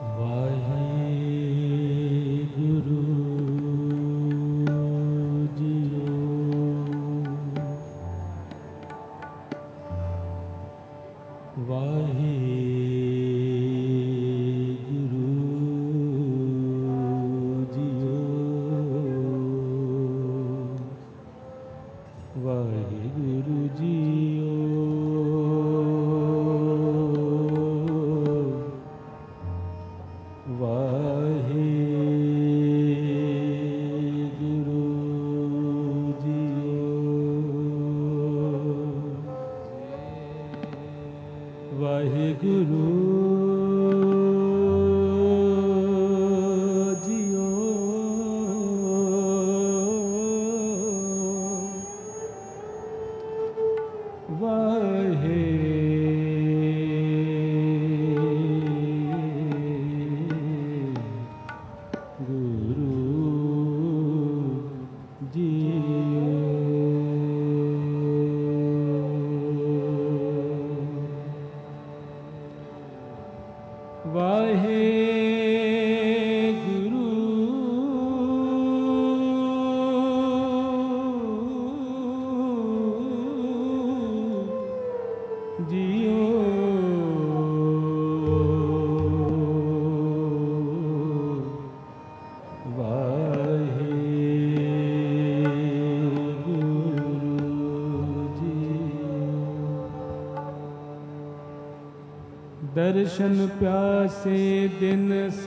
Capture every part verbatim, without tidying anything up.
दर्शन प्यासे दिन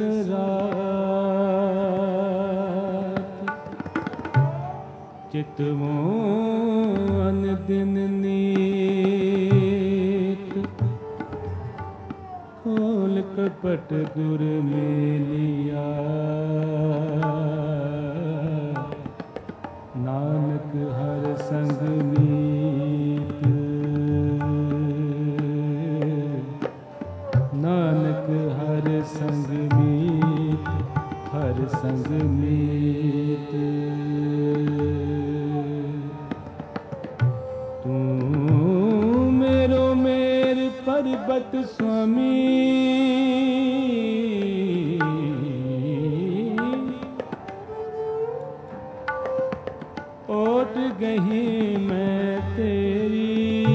सरात चितवों अन दिन नीत खोल कपट गुर में लिया नानक हर संग मीत नानक हर संग मीत हर संग मीत तू मेरो मेर पर्वत स्वामी ओट गही मैं तेरी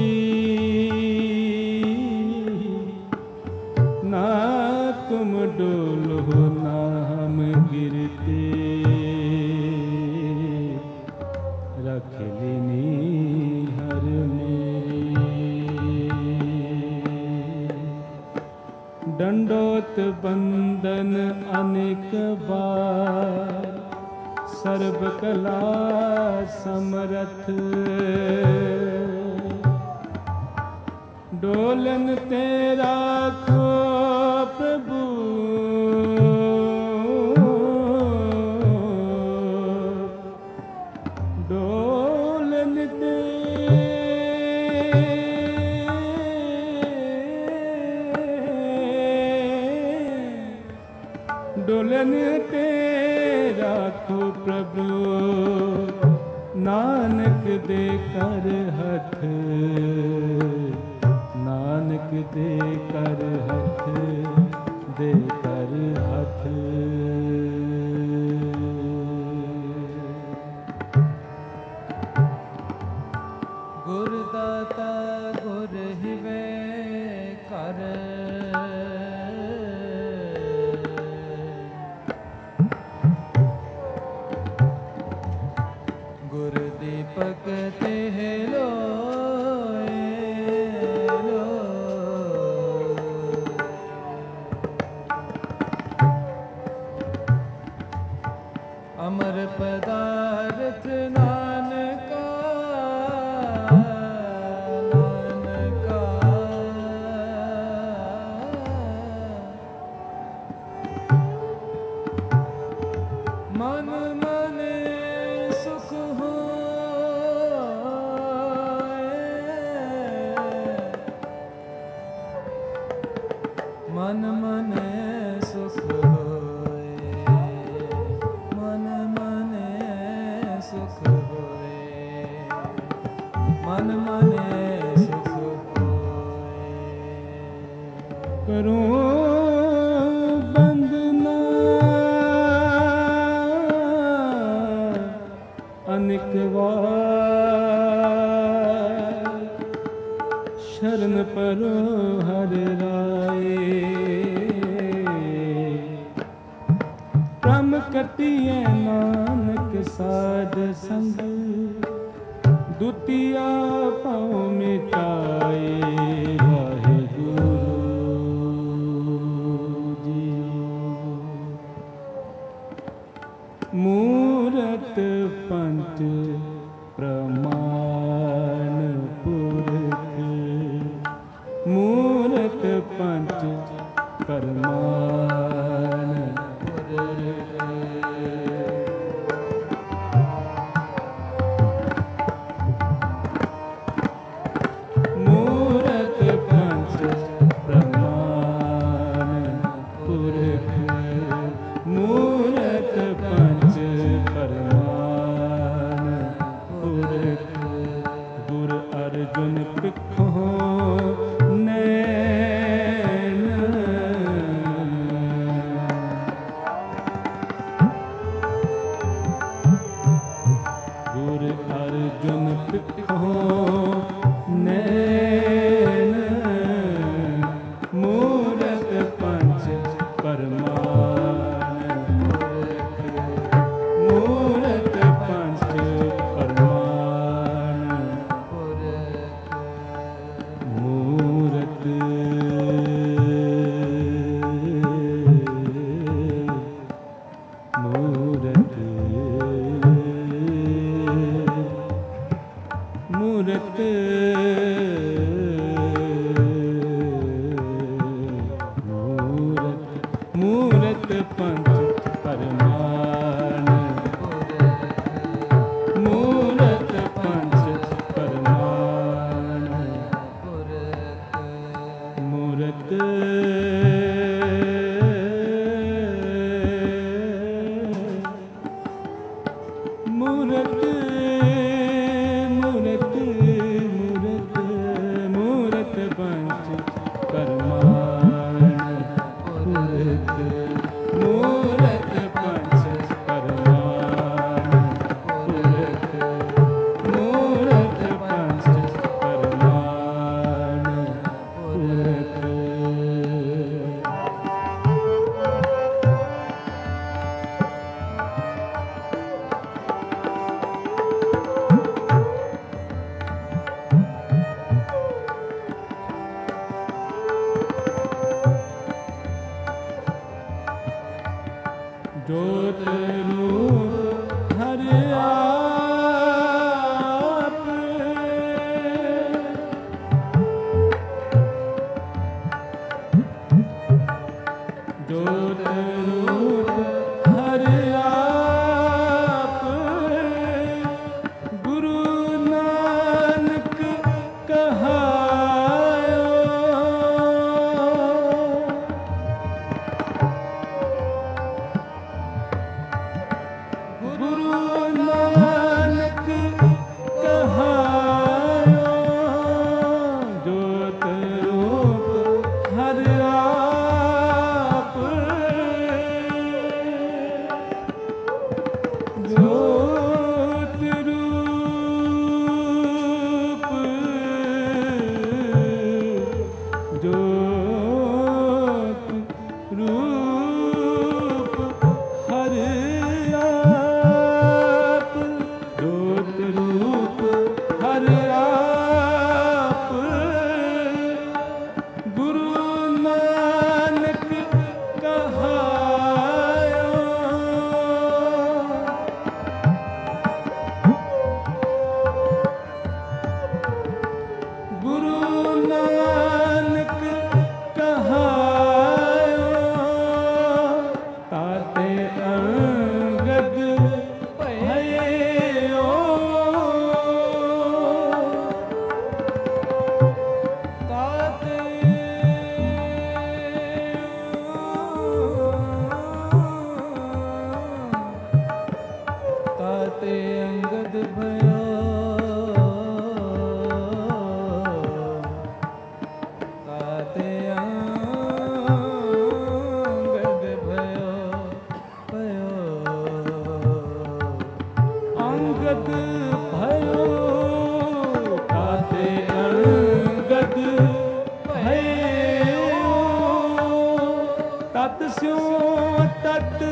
ना तुम डोलो ना हम गिरते रख लेनी हर मेरी दंडोत बंदन अनेक बार सर्व कला समरथ डोलन तेरा खो प्रभु डोलन ते डोलन तेरा खो प्रभु नानक दे कर हथ नानक दे कर हथ दे कर हथ गुर दाता गुर हिवे कर गुर दीपक तेह लोए लो अमर पदार्थ नानका नानका मन मन सुख हो मन मन सुख होए मन मन सुख होए मन मन सुख होए करूं बंद चरण परो हर राए। ब्रह्म कटिए नानक साध संग, दुतिया पाँव मिटाए। वाहिगुरु जी। मूरत पंच प्रमाण पुरख, मूरत पंच प्रमाण पुरख। मूरत पंच प्रमाण पुरख, मूरत पंच प्रमाण पुरख। गुर अर्जुन पिखो नैन, गुर अर्जुन पिखो नैन। मूरत पंच प्रमाण पुरख, मूरत पंच प्रमाण पुरख। मूरत मूरत मूरत मूरत मूरत पंच प्रमाण पुरख, मूरत पंच प्रमाण पुरख। मूरत मूरत मूरत मूरत मूरत पंच प्रमाण पुरख, मूरत पंच प्रमाण पुरख, मूरत पंच प्रमाण पुरख। जोत रूप हर आप, जोत रूप हर आप। गुरु नानक कहायो, गुरु नानक कहायो। जोत रूप हर आप, ਤਤ ਸਿਉ ਤਤ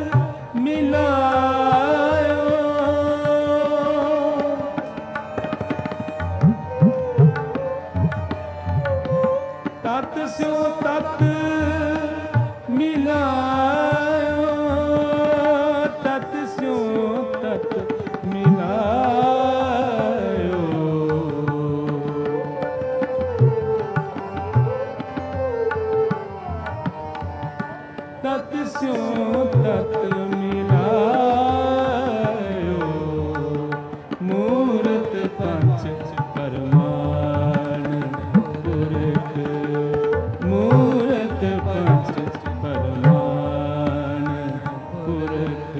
ਮਿਲਾਇਓ ਤਤ ਸਿਉ ਤਤ ਮਿਲਾਇਓ ਤਤ ਸਿਉ ਤਤ ਮਿਲਾਇਓ ਤਤ ਸਿਉ ਤਤ ਮਿਲਾਇਓ ਮੂਰਤ ਪੰਚ ਪਰਮਾਨ ਪੁਰਖ ਮੂਰਤ ਪੰਚ ਪਰਮਾਨ ਪੁਰਖ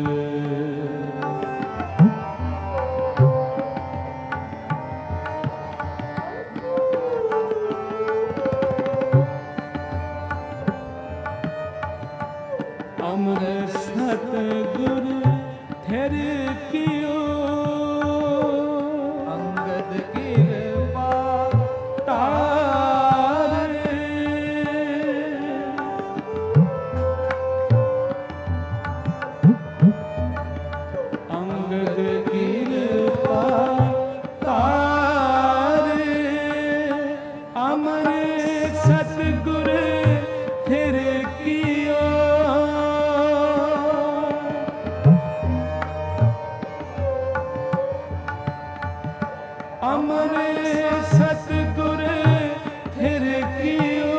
ਅਮਰ ਸਤ ਗੁਰ ਥਿਰ ਕੀਓ ਅੰਗਦ ਕਿਰਪਾ ਤਾਰੇ ਅੰਗਦ ਕਿਰਪਾ ਤਾਰੇ ਅਮਰ ਸਤ ਗੁਰ ਥਿਰ ਕੀਓ ਅਮਰ ਸਤਿਗੁਰ ਥਿਰ ਕੀਓ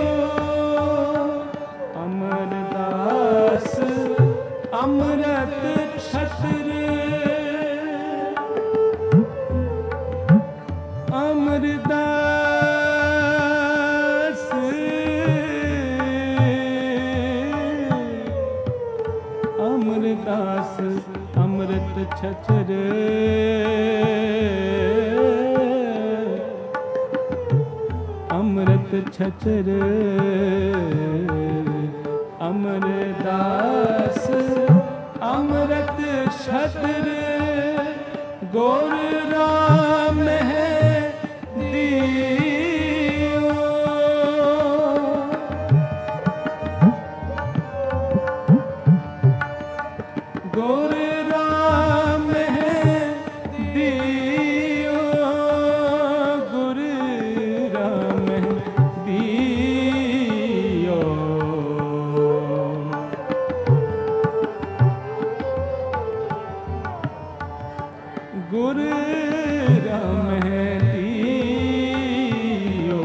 ਅਮਰਦਾਸ ਅੰਮ੍ਰਿਤ ਛਤਰ ਅਮਰਦਾਸ ਅਮਰਦਾਸ ਅੰਮ੍ਰਿਤ ਛਤਰ ਅੰਮ੍ਰਿਤ ਛਤਰ ਅਮਰਦਾਸ ਅੰਮ੍ਰਿਤ ਛਤਰ ਗੁਰ ਰਾਮ ਹੈ ਦੀਓ ਗੁਰ ਰਾਮ ਹੈ ਦੀਓ ਗੁਰ ਰਾਮ ਹੈ ਦੀਓ ਗੁਰ ਰਾਮ ਹੈ ਦੀਓ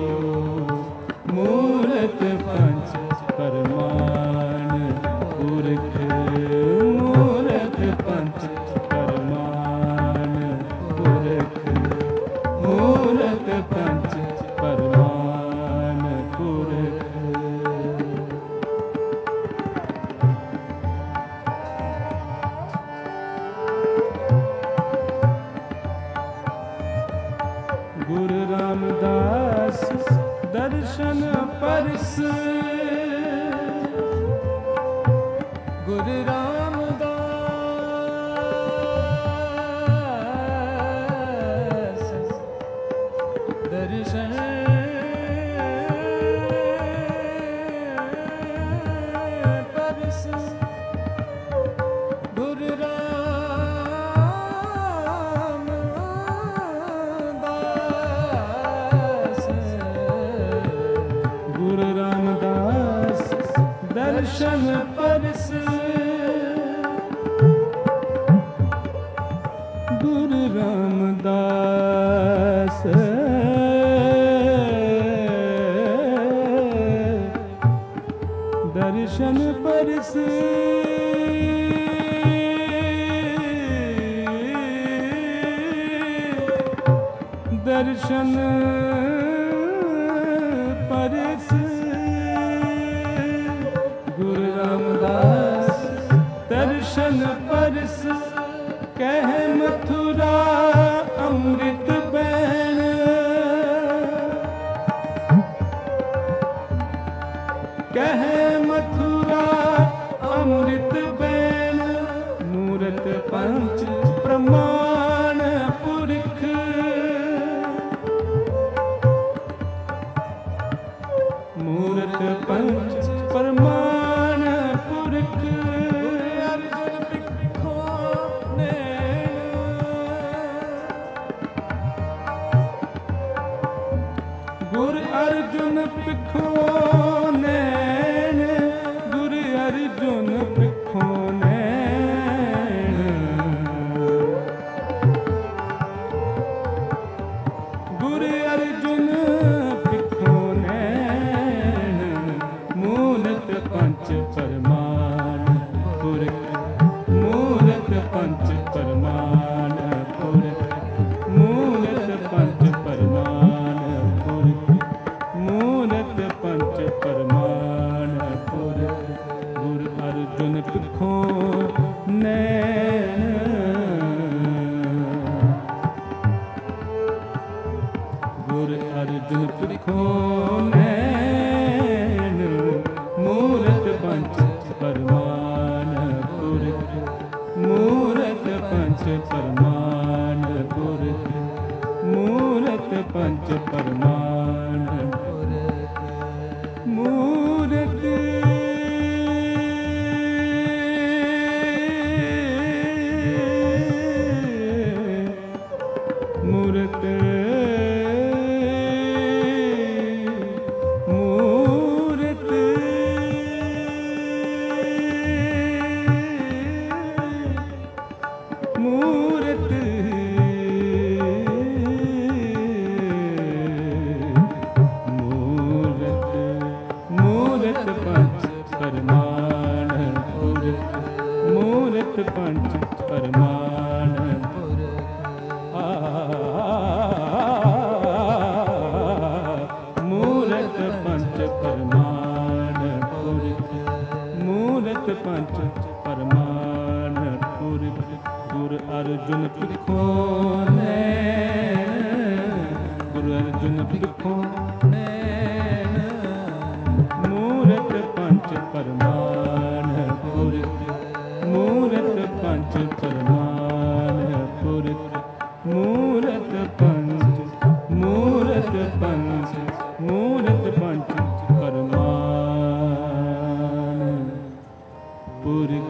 ਮੂਰਤ ਪੰਚ ਪਰਮਾਨ ਪੁਰਖ ਮੂਰਤ ਪੰਚ ਪਰਮਾਨ ਪੁਰਖ ਮੂਰਤ ਪੰਚ ਪਰਮਾਨ ਪੁਰਖ ਗੁਰੂ ਰਾਮਦਾਸ ਦਰਸ਼ਨ ਪਰਸ ਗੁਰੂ ਰਾਮਦਾਸ ਦਰਸ਼ਨ ਪਰਸ ਗੁਰੂ ਰਾਮਦਾਸ ਗੁਰੂ ਰਾਮਦਾਸ ਦਰਸ਼ਨ ਪਰਸ ਗੁਰੂ ਰਾਮਦਾਸ ਦਰਸ਼ਨ ਪਰਸ ਦਰਸ਼ਨ ਪਰਸ ਗੁਰੂ ਰਾਮਦਾਸ ਦਰਸ਼ਨ ਪਰਸ ਕਹਿ ਮਥੁਰਾ ਅੰਮ੍ਰਿਤ ਬੈਣ ਕਹਿ ਮਥੁਰਾ ਅੰਮ੍ਰਿਤ ਬੈਣ ਮੂਰਤ ਪੰਚ ਪ੍ਰਮਾਣ ਪੁਰਖ ਮੂਰਤ ਪੰਚ ਪਰਮਾਨ ਪੁਰਖ ਮੂਰਤ ਪੰਚ ਪਰਮਾਨ ਪੁਰਖ ਮੂਰਤ ਪੰਚ ਪਰਮਾਨ ਪੁਰਖ ਮੂਰਤ ਪੰਚ ਪਰਮਾਨ ਪੁਰਖ ਗੁਰ ਅਰਜੁਨ ਪਿਖੋਂ ਨੈਣ ਗੁਰ ਅਰਜੁਨ ਪਿਖੋਂ ਨੈਣ ਮੂਰਤ ਪੰਚ ਪਰਮਾਨ ਪੁਰਖ ਮੂਰਤ ਪੰਚ ਪਰਮਾਨ ਪੁਰਖ ਮੂਰਤ ਪੰਚ ਪਰਮਾਨ ਪੁਰਖ ਮੂਰਤ ਮੂਰਤ ਮੂਰਤ ਮੂਰਤ ਮੂਰਤ ਪੰਚ ਪਰਮਾਨ ਪੁਰਖ ਮੂਰਤ ਪੰਚ ਪਰਮਾਨ ਪੁਰਖ ਮੂਰਤ ਪੰਚ ਪਰਮਾਨ ਪੁਰਖ ਮੂਰਤ ਪੰਚ ਪਰਮਾਨ ਪੁਰਖ ਗੁਰ ਅਰਜੁਨ ਪਿਖੋਂ ਨੈਣ ਗੁਰ ਅਰਜੁਨ ਪਿਖੋਂ ਨੈਣ ਮੂਰਤ ਪੰਚ ਪਰਮਾਨ ਪੁਰਖ ਮੂਰਤ ਪੰਚ ਪਰਮਾਨ ਪੁਰਖ ਮੂਰਤ ਪੰਚ ਮੂਰਤ ਪੰਚ ਮੂਰਤ ਪੰਚ ਪਰਮਾਨ ਪੁਰਖ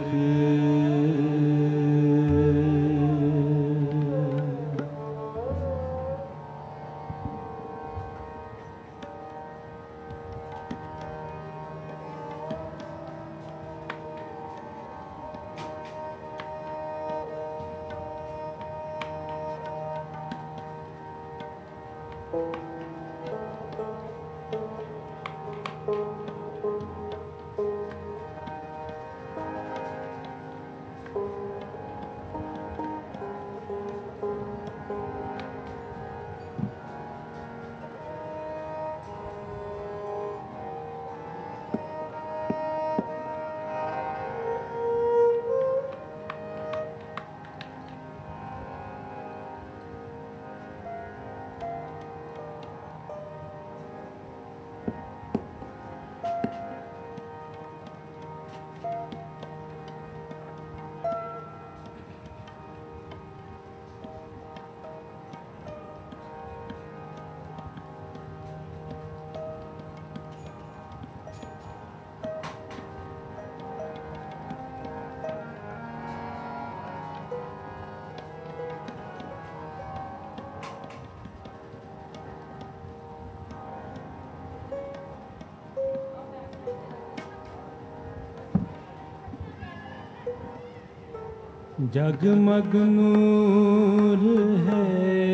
जगमग नूर है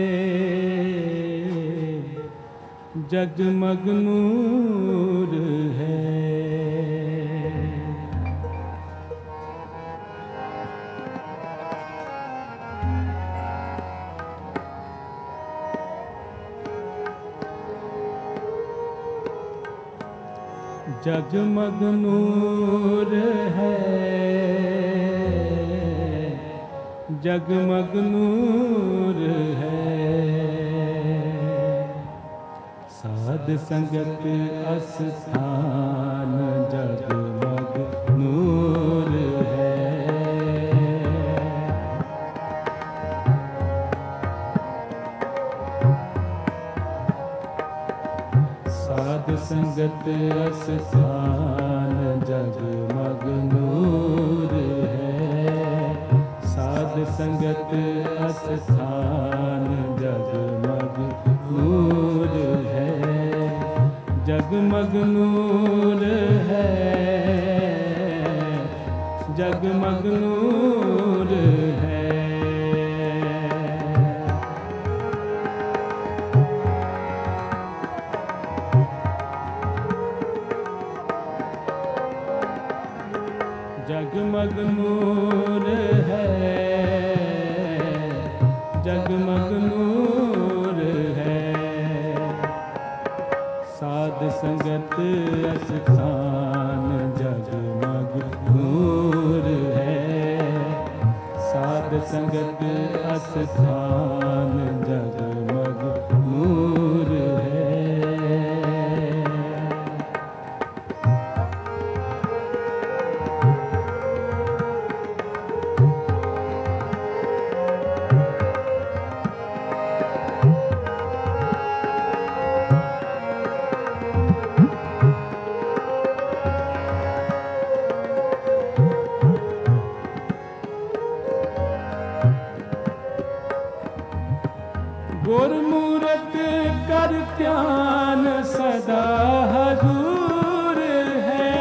जगमग नूर है जगमग नूर है जगमग नूर है साध संगत अस्थान जगमग नूर है साध संगत अस्थान जगमग नूर है साध संगत अस्थान जगमग नूर है जगमग नूर है जगमग नूर है जगमग नूर है, जगमग नूर है। साध संगत अस्थान जगमग नूर है। साध संगत अस्थान जगमग नूर है। गुरमूरत कर ध्यान सदा हजूर है।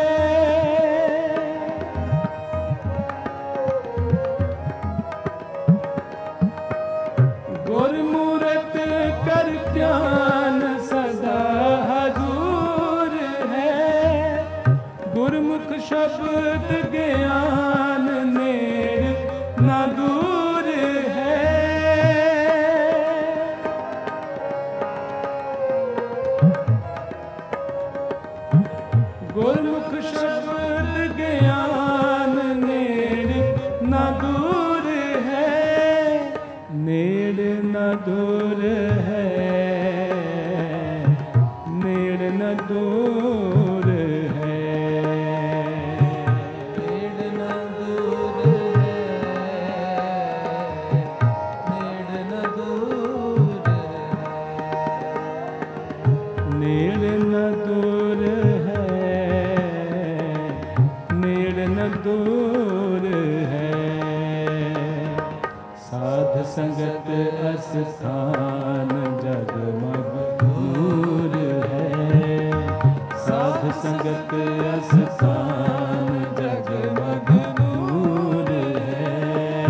गुरमूरत कर ध्यान सदा हजूर है। गुरमुख शब्द ज्ञान नेड़ न दूर है। गुरमुख शब्द ज्ञान नेड़ न दूर है। नेड़ न दूर है, नेड़ न दूर है। नेड़ न दूर है, नेड़ न दूर है। नेड़ न दूर है, नेड़ न दूर है। साध संगत अस्थान जगमग नूर है। साध संगत अस्थान जगमग नूर है।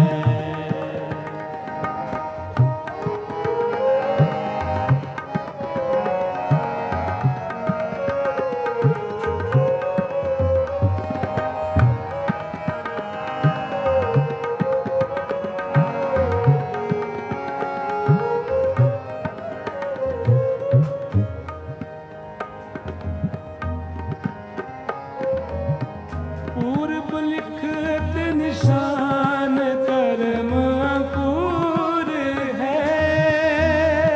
पूर्व लिखत निशान कर्म अंकुर है।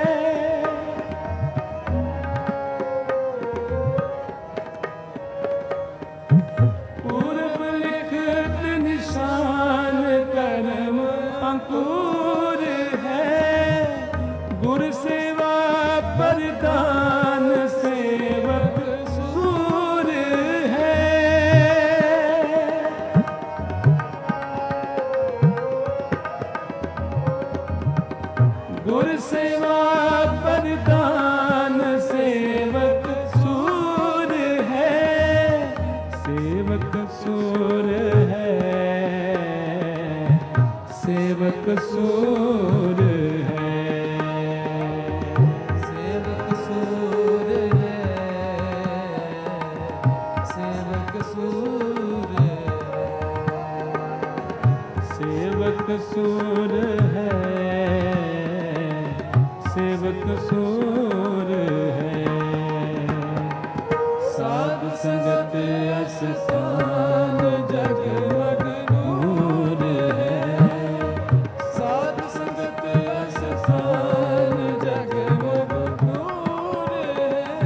पूर्व लिखत निशान कर्म अंकुर है। गुर सेवा परदान सेवक सूर है। गुर सेवा परदान सेवक सूर है। सेवक सूर है, सेवक सूर है। सेवक सूर है, सेवक सूर है। सेवक सूर है, सेवक सूर है। साध संगत अस्थान जगमग नूर है। साध संगत अस्थान जगमग नूर है।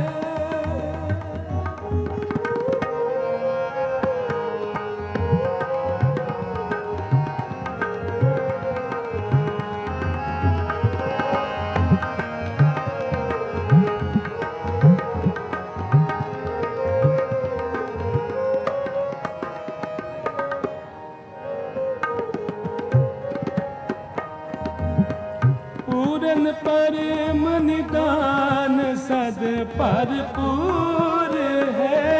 पूरन परम निदान सद भरपूर है।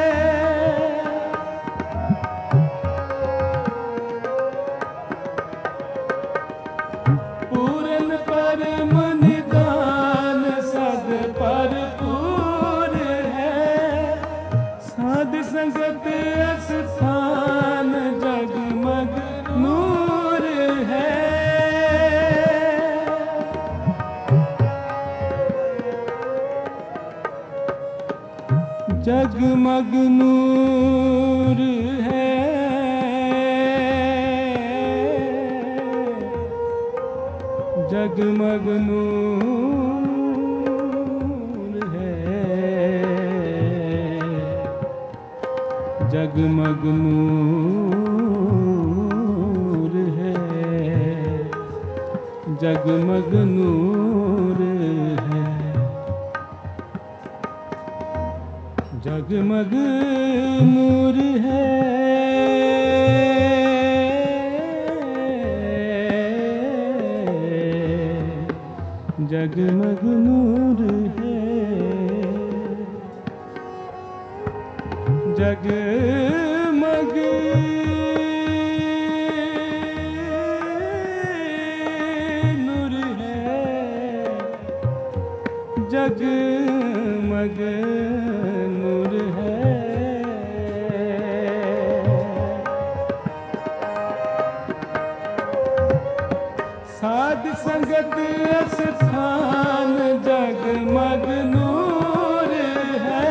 पूरन परम निदान सद भरपूर है। साध संग संगत स्थान जगमग नूर है। जगमग नूर है, जगमग नूर है, जगमग नूर है, जगमग नूर है, जगमग नूर है, जगमग नूर है, जगमग नूर है, जगमग नूर है। साध संगत स्थान जगमग नूर है।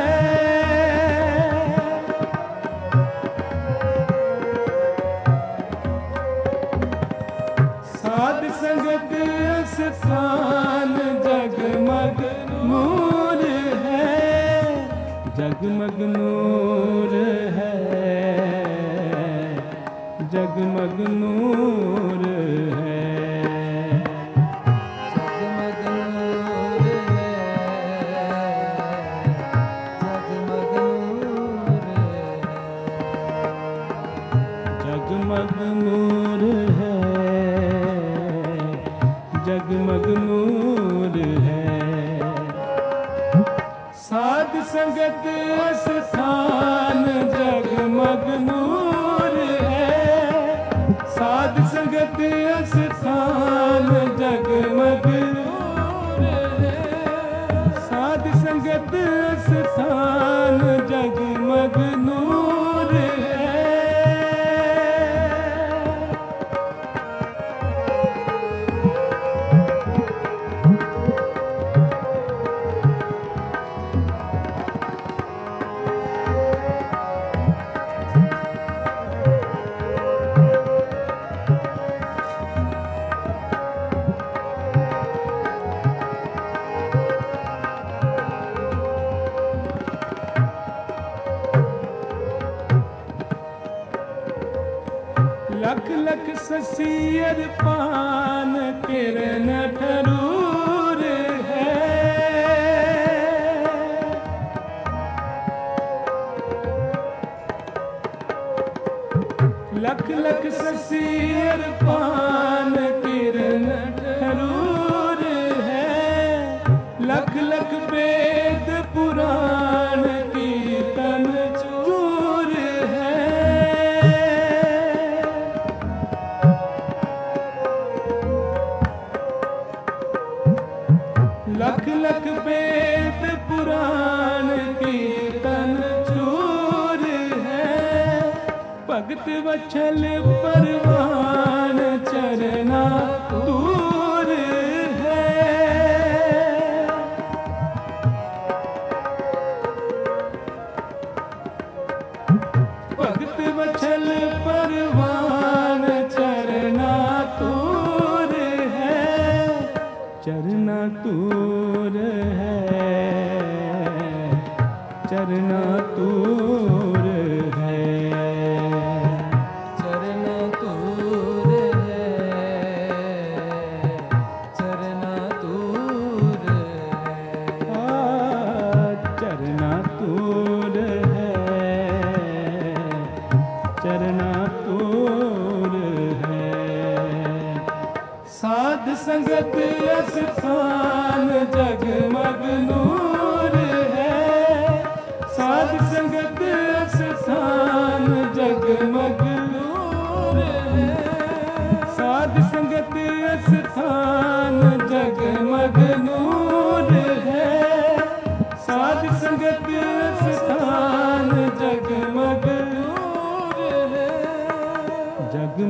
साध संगत स्थान जगमग नूर है, जगमग नूर है, जगमग नूर है, जगमग नूर है, जगमग नूर है। साध संगत स्थान जगमग नूर है, साध संगत स्थान जगमग नूर है, साध संगत स्थान जगमग नूर है। लख लख ससियर पान किरण ठरूर है। लख लख ससियर पान किरण ठरूर है, लख लख वेद पुराण कीर्तन चूर है। लख लख वेद पुराण कीर्तन चूर है, भगत वत्सल परवान चरना दूर है। भगत वत्सल परवान चरना दूर है, चरना दूर है, चरना दूर है, चरना दूर है, चरना दूर है, चरना दूर है, चरना दूर है। साध संगत स्थान जगमग नूर है, साध संगत स्थान जगमग नूर है, साध संगत स्थान जगमग नूर है, साध संगत स्थान जगमग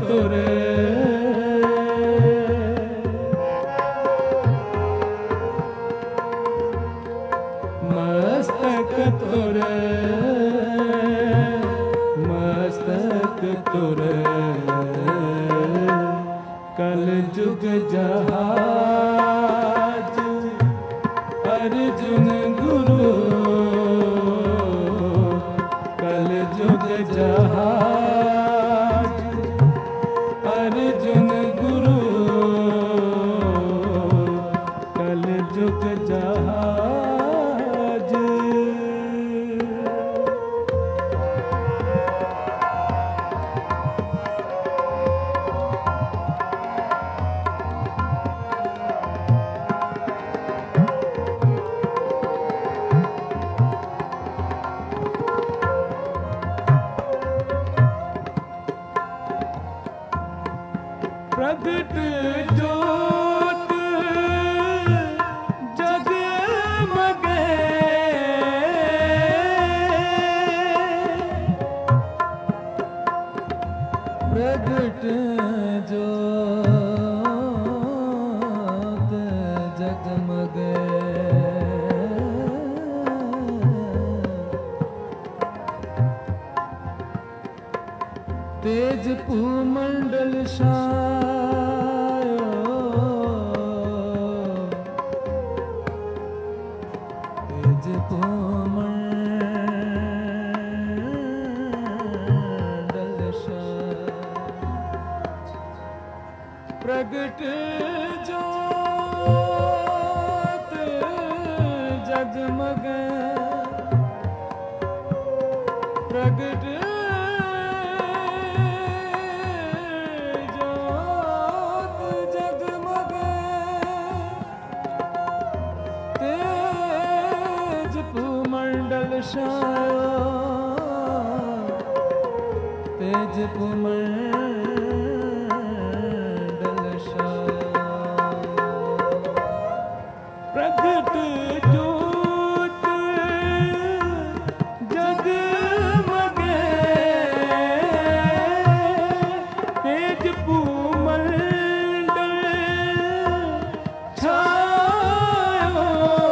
तुरे मस्तक तुरे मस्तक तुरे कल जुग जहाज अर्जुन गुरु कल जुग जहाज अर्जुन गुरु कल जुग जहाज प्रगट ज्योत जगमगे प्रगट ज्योत जगमगे तेज भूमंडल छायो तेज भूमंडल छायो प्रगट ज्योत जगमगे प्रगट तेज भूमंडल प्रगट ज्योत जगमगे तेज भूमंडल छायो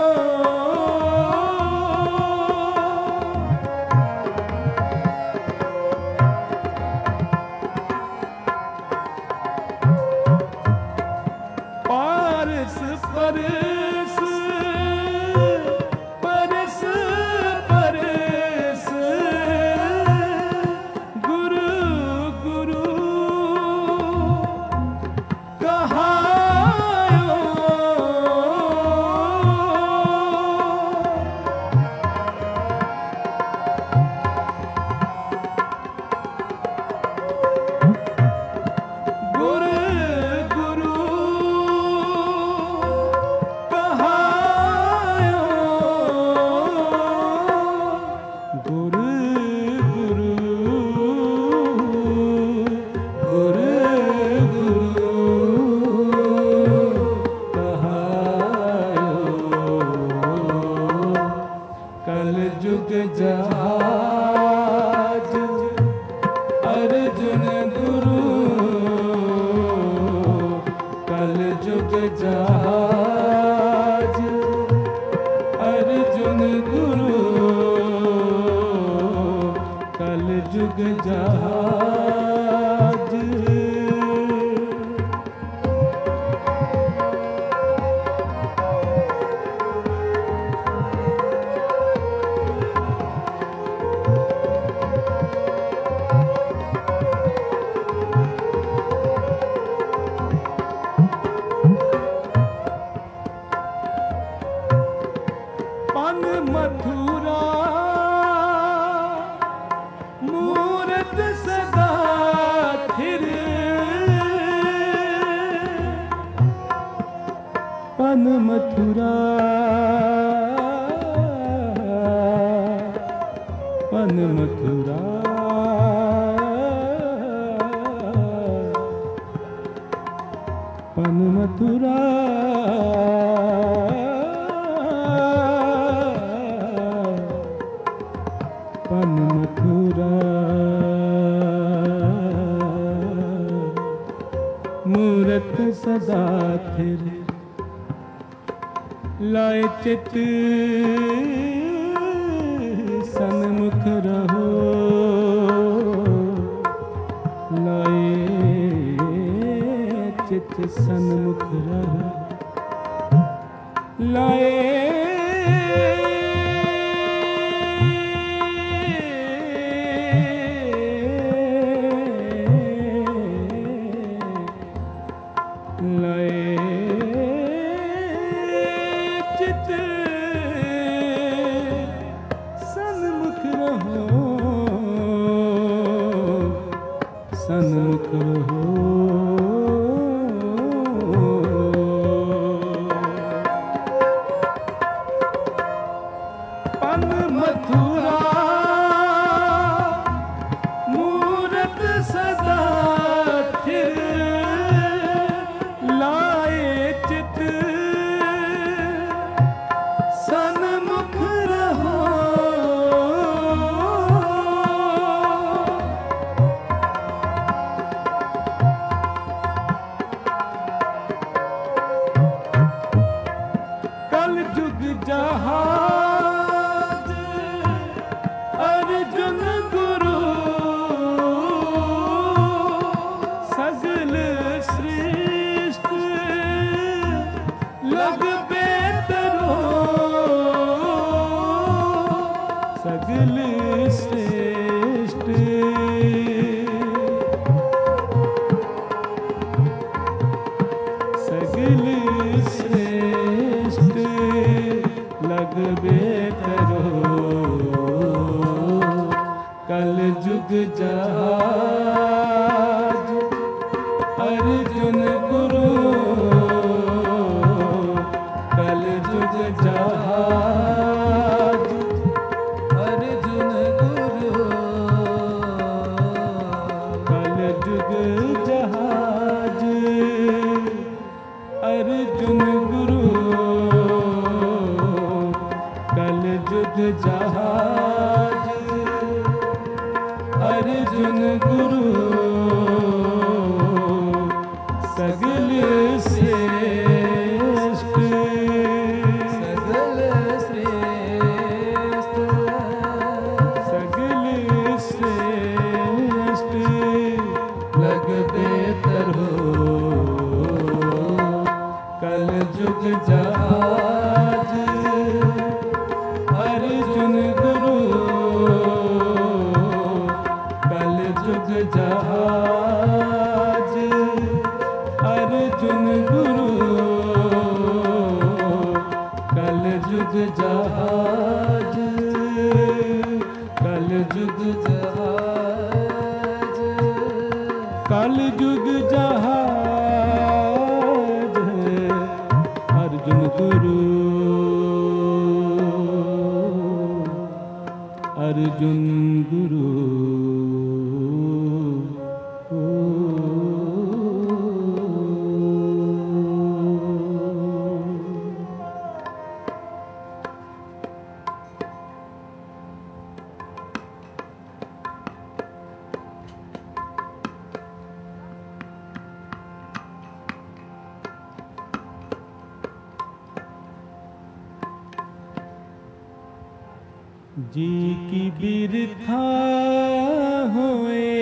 पारस परस परस परस गुरु गुरु कहायो गुरु गुरु गुरु गुरु गुरु गुरु कहायो कल जुग जहाज अर्जुन गुरु कल जुग जहाज अर्जुन गुरु कल जुग जहाज पन मथुरा मूरत सदा थिर पन मथुरा पन मथुरा पन मथुरा पन मथुरा मूरत सदा थिर लाए चित सन्मुख रहो लाए चित सन्मुख रहो लाए सन्मुख रहो पन मथुरा मूरत सदा थिर लाए चित सन्मुख रहो जहाज अर्जुन गुरु सगल श्रेष्ठ लग बेतरो सगल श्रेष्ठ सगल श्रेष्ठ लग बेतरो कल जुग जहाज अर्जुन गुरु कल जुग जहाज अर्जुन गुरु कल जुग जहाज अर्जुन गुरु कल जुग जहाज अर्जुन गुरु सगल श्रेष्ठ सगल श्रेष्ठ सगल श्रेष्ठ लग बेतरो कल जुग जहाज अर्जुन गुरु कल जुग जहाज अर्जुन गुरु कल जुग जहाज कल जुग जहाज कल जुग जहाज अर्जुन गुरु अर्जुन गुरु जी की बिरथा होए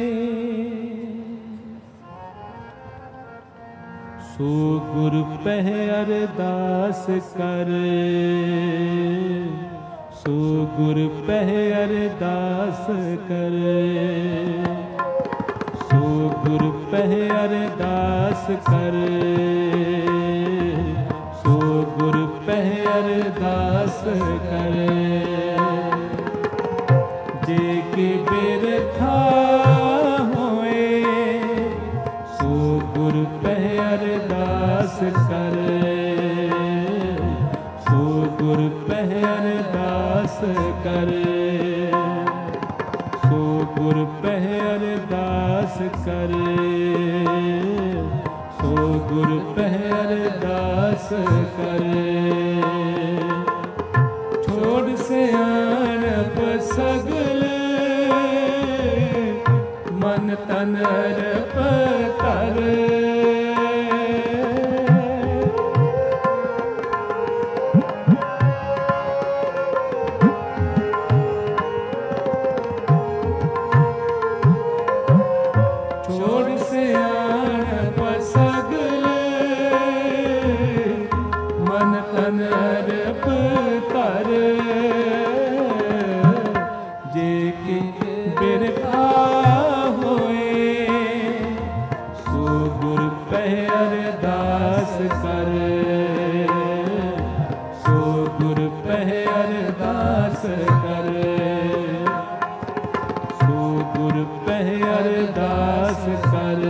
सो गुर पह अरदास कर सो गुर पह अरदास कर सो गुर पह अरदास कर सो गुर पह अरदास कर जे के बिरथा होए सो गुर पह अरदास कर सो गुर पह अरदास कर सो गुर पह अरदास कर सो गुर पह अरदास कर छोड़ से आनप सगल मन तन अर्प कर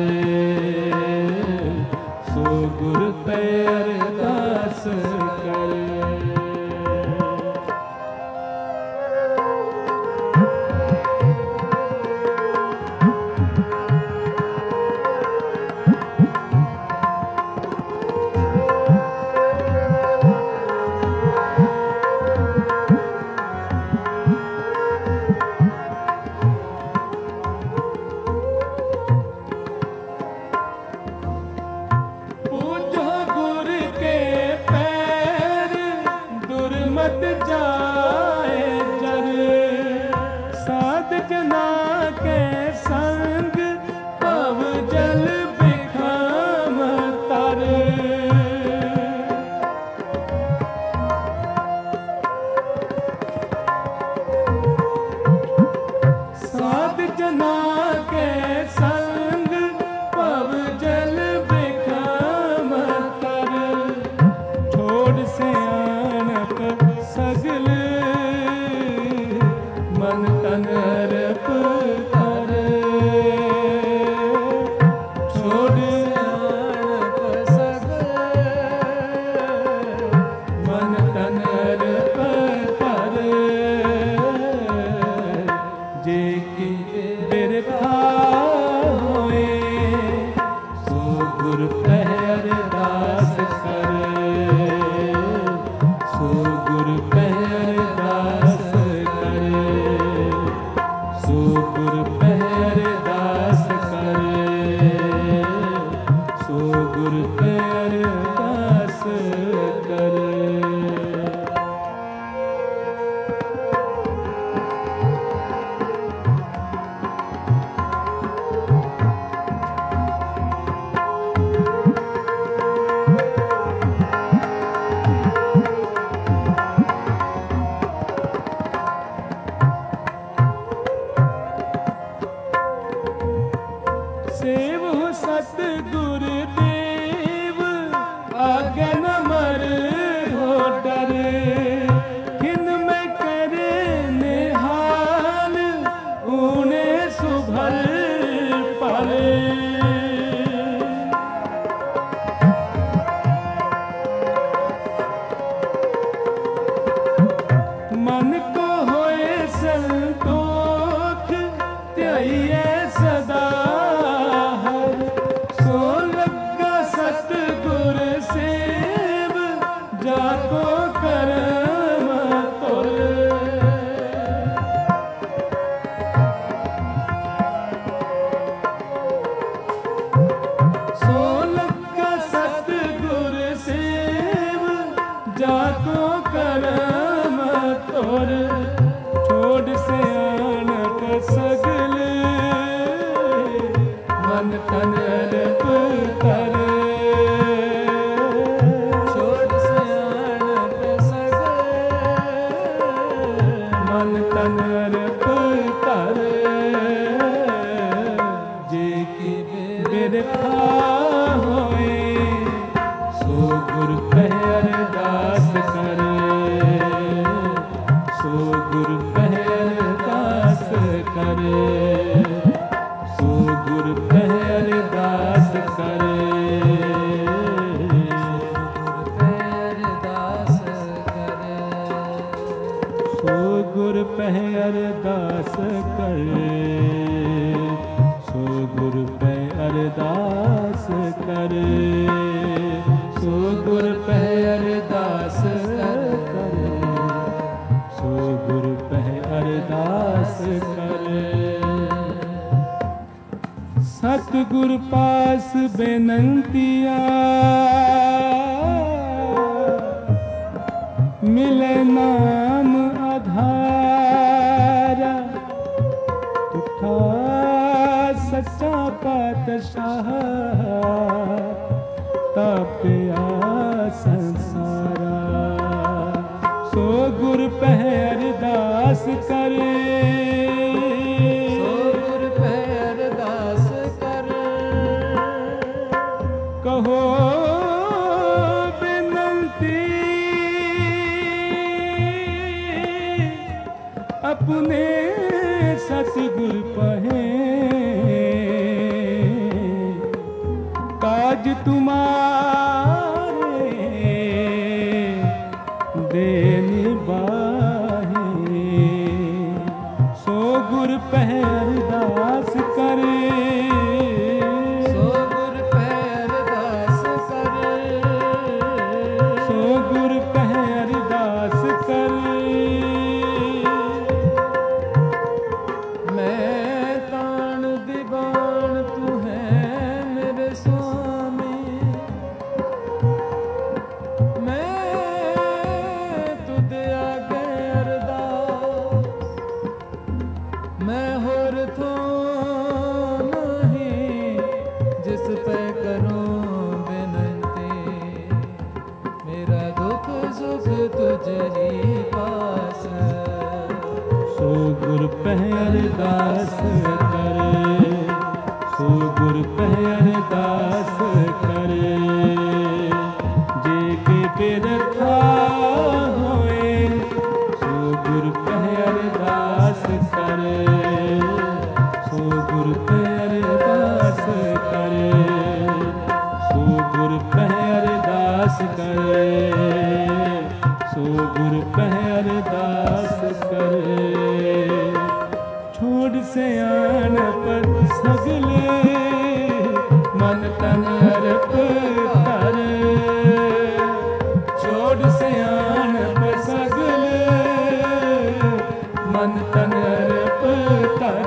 ਸੋ ਗੁਰ ਪੈ ਅਰਦਾਸ ਕਰ। ਸਤਿਗੁਰ ਪਾਸ ਬੇਨੰਤੀਆ ਮਿਲੇ ਨਾਮ ਆਧਾਰਾ ਤੁਠਾ ਸੱਚਾ ਪਾਤਸ਼ਾਹ ਤਾਪਿਆ ਸੰਸਾਰਾ ਸੋ ਗੁਰ ਪਹਿ ਅਰਦਾਸ ਕਰੇ ਕਹੋ ਬੇਨੰਤੀ काज तुम्हारे दे निभाए। सो गुर पह अरदास करे, सो गुर पह अरदास करे, सो गुर पह अरदास करे। मैं तान दीवान तू है मेरे स्वामी, मैं तुद आगे अरदास, मैं होर थो नहीं जिस पे करूं बिनती, मेरा दुख सुख तुझ ही पास। सो गुर पह अरदास करे, सो गुर पह अरदास करे। जे के बिरथा होए, सो गुर पह अरदास करे, सो गुर पह अरदास करे, सो गुर पह अरदास करे, सो गुर पह अरदास करे। छोड़ सियान पर सगले मन तन अर्प कर, छोड़ सियान पर सगले मन तन अर्प कर।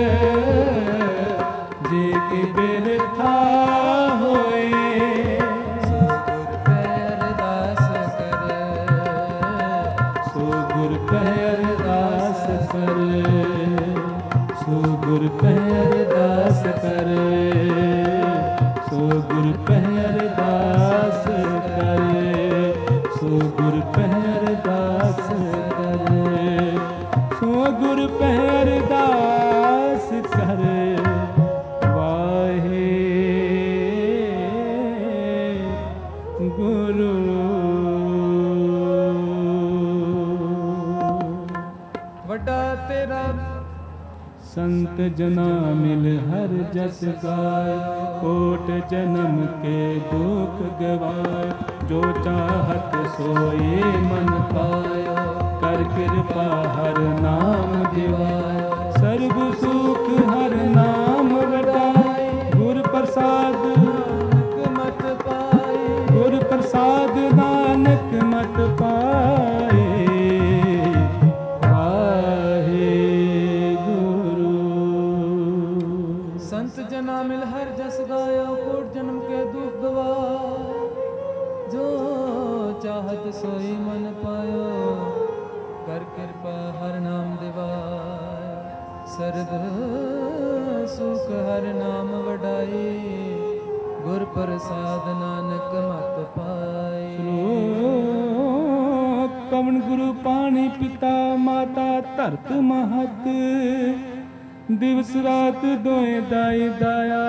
जे के बिरथा होए, सो गुर पह अरदास करे, सो गुर पह अरदास करे, सो गुर पह अरदास करे, सो गुर पह अरदास करे, सो गुर पह अरदास करे, सो गुर पह अरदास करे। वाहे गुरु वड्डा तेरा संत जना मिल हर जस गाय, कोट जन्म के दुख गवाए। जो चाहत सोए मन पायो, कर कृपा हर नाम दिवाए। सर्व सुख हर नाम वटाए, गुर प्रसाद नानक मत पाए, गुर प्रसाद नानक मत पाए। वाहे गुरु संत जना मिल हर जस गायो, कोट जन्म के दुख गवाए। जो चाहत सोई मन पायो, कर कृपा हर नाम दिवाय। सर्व सुख हर नाम वडाई, गुर प्रसाद नानक मत पाए। श्लोक पवन गुरु पानी पिता माता धरत महत, दिवस रात दोए दाई दाया।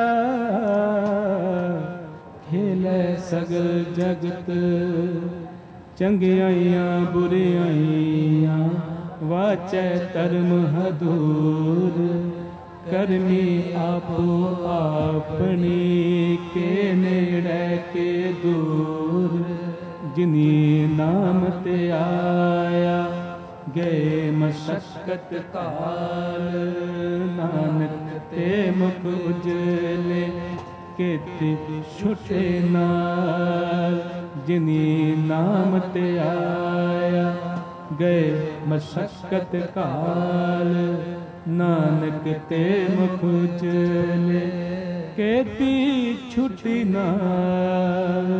खेले सगल जगत चंगियाइयां बुरियाइयां, वाचै धर्म हदूर। करमी आपो आपनी, के नेड़े के दूर। जिनी नाम ते आया, गए मशक्कत काल। नानक ते मुख उजले, केति छुटे नाल। जिनी नाम ते आया, गए मशक्कत काल। नानक ते मुख उजले, केति छुटी नाल।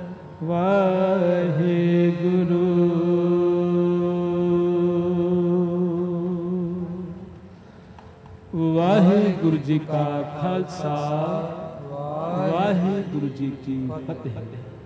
वाहे गुरु वाहिगुरु जी का खालसा, वाहिगुरु जी की फतेह।